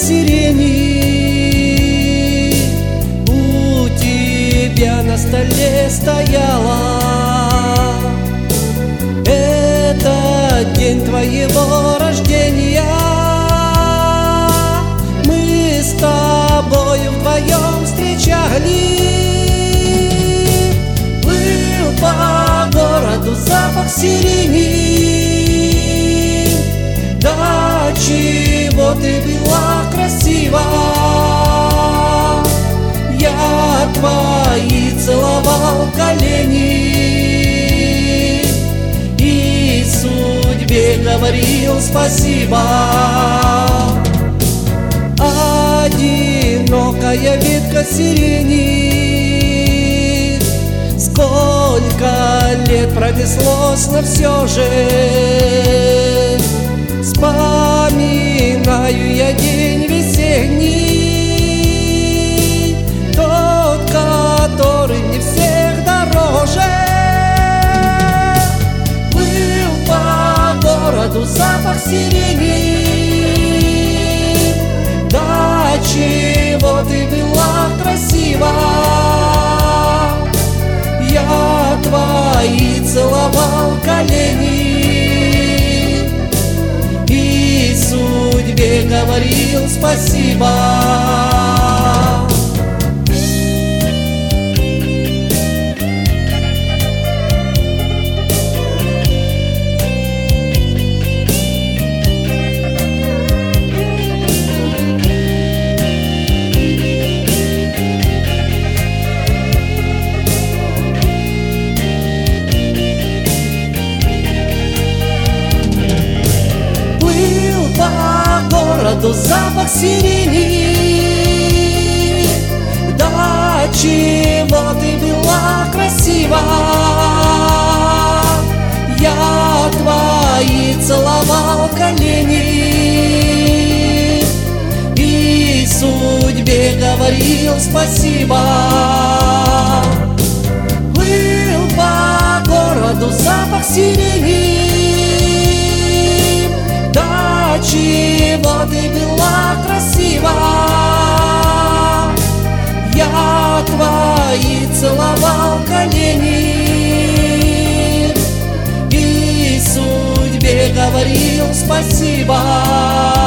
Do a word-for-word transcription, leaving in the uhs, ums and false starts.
сирени у тебя на столе стояла. Это день твоего рождения. Мы с тобою вдвоем встречались. Плыл по городу запах сирени. Да чего ты была красива. Я твои целовал колени и судьбе говорил спасибо. Одинокая ветка сирени, сколько лет пронеслось, но все же вспоминаю я день весенний, тот, который мне всех дороже. Плыл по городу запах сирени. Да чего ты была красива. Я твои целовал колени и судьбе говорил спасибо. Запах сирени. Да чего ты была красива. Я твои целовал колени и судьбе говорил спасибо. Плыл по городу запах сирени. Да чего ты была красива. Я твои целовал колени и судьбе говорил спасибо.